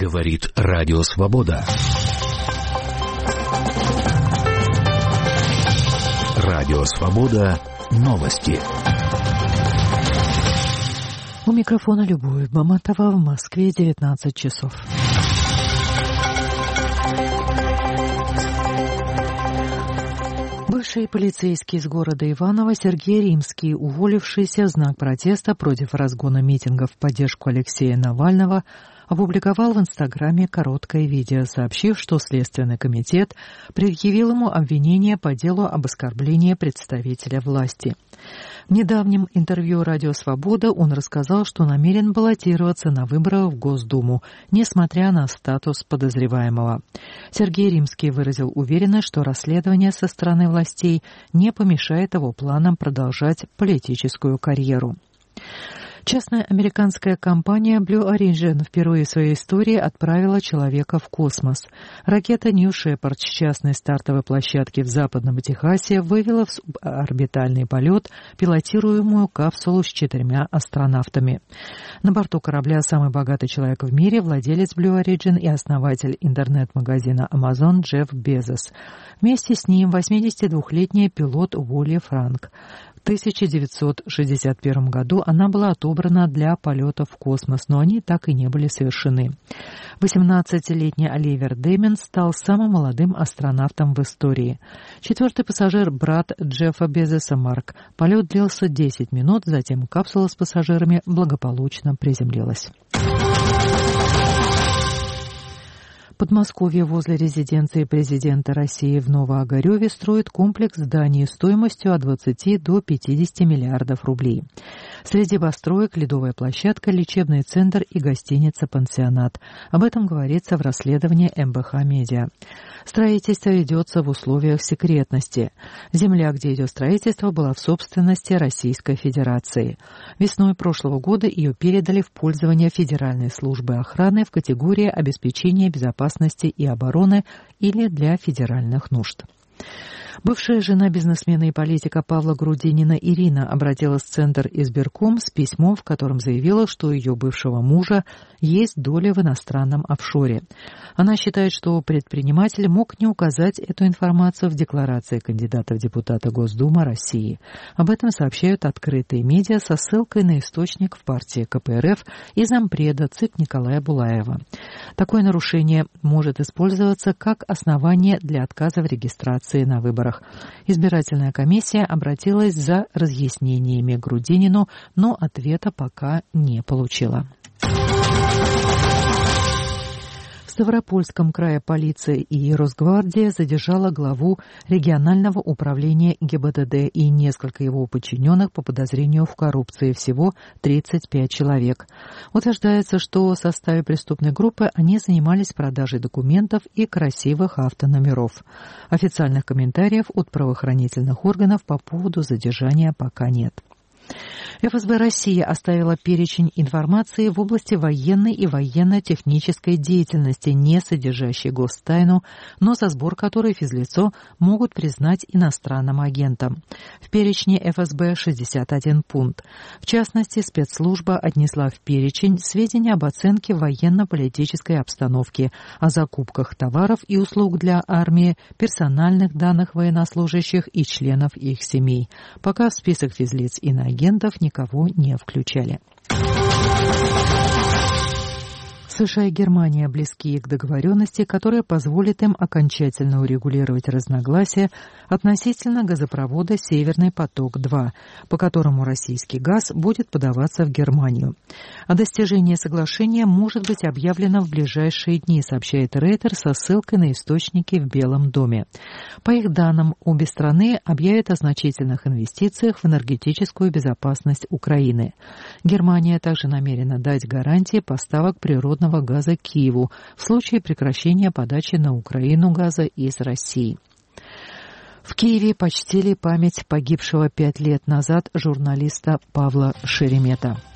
Говорит Радио Свобода. Радио Свобода. Новости. У микрофона Любовь Баматова, в Москве 19 часов. Бывший полицейский из города Иваново Сергей Римский, уволившийся в знак протеста против разгона митингов в поддержку Алексея Навального, опубликовал в Инстаграме короткое видео, сообщив, что Следственный комитет предъявил ему обвинение по делу об оскорблении представителя власти. В недавнем интервью «Радио Свобода» он рассказал, что намерен баллотироваться на выборах в Госдуму, несмотря на статус подозреваемого. Сергей Римский выразил уверенность, что расследование со стороны властей не помешает его планам продолжать политическую карьеру. Частная американская компания Blue Origin впервые в своей истории отправила человека в космос. Ракета New Shepard с частной стартовой площадки в Западном Техасе вывела в суборбитальный полет пилотируемую капсулу с 4 астронавтами. На борту корабля самый богатый человек в мире, владелец Blue Origin и основатель интернет-магазина Amazon Джефф Безос. Вместе с ним 82-летний пилот Уолли Франк. В 1961 году она была отобрана для полетов в космос, но они так и не были совершены. 18-летний Оливер Дэмон стал самым молодым астронавтом в истории. 4-й пассажир, брат Джеффа Безоса Марк. Полет длился 10 минут, затем капсула с пассажирами благополучно приземлилась. В Подмосковье возле резиденции президента России в Новоогарёве строят комплекс зданий стоимостью от 20 до 50 миллиардов рублей. Среди построек ледовая площадка, лечебный центр и гостиница-пансионат. Об этом говорится в расследовании МБХ Медиа. Строительство ведется в условиях секретности. Земля, где идет строительство, была в собственности Российской Федерации. Весной прошлого года ее передали в пользование Федеральной службы охраны в категории обеспечения безопасности и обороны или для федеральных нужд. Бывшая жена бизнесмена и политика Павла Грудинина Ирина обратилась в Центр избирком с письмом, в котором заявила, что у ее бывшего мужа есть доля в иностранном офшоре. Она считает, что предприниматель мог не указать эту информацию в декларации кандидата в депутаты Госдумы России. Об этом сообщают открытые медиа со ссылкой на источник в партии КПРФ и зампреда ЦИК Николая Булаева. Такое нарушение может использоваться как основание для отказа в регистрации на выборах. Избирательная комиссия обратилась за разъяснениями к Грудинину, но ответа пока не получила. В Ставропольском крае полиция и Росгвардия задержала главу регионального управления ГИБДД и несколько его подчиненных по подозрению в коррупции, всего 35 человек. Утверждается, что в составе преступной группы они занимались продажей документов и красивых автономеров. Официальных комментариев от правоохранительных органов по поводу задержания пока нет. ФСБ России оставила перечень информации в области военной и военно-технической деятельности, не содержащей гостайну, но за сбор которой физлицо могут признать иностранным агентом. В перечне ФСБ 61 пункт. В частности, спецслужба отнесла в перечень сведения об оценке военно-политической обстановки, о закупках товаров и услуг для армии, персональных данных военнослужащих и членов их семей. Пока в список физлиц и иноагентов никого не включали. США и Германия близки к договоренности, которая позволит им окончательно урегулировать разногласия относительно газопровода «Северный поток-2», по которому российский газ будет подаваться в Германию. О достижении соглашения может быть объявлено в ближайшие дни, сообщает Рейтер со ссылкой на источники в Белом доме. По их данным, обе страны объявят о значительных инвестициях в энергетическую безопасность Украины. Германия также намерена дать гарантии поставок природного газа Киеву в случае прекращения подачи на Украину газа из России. В Киеве почтили память погибшего 5 лет назад журналиста Павла Шеремета.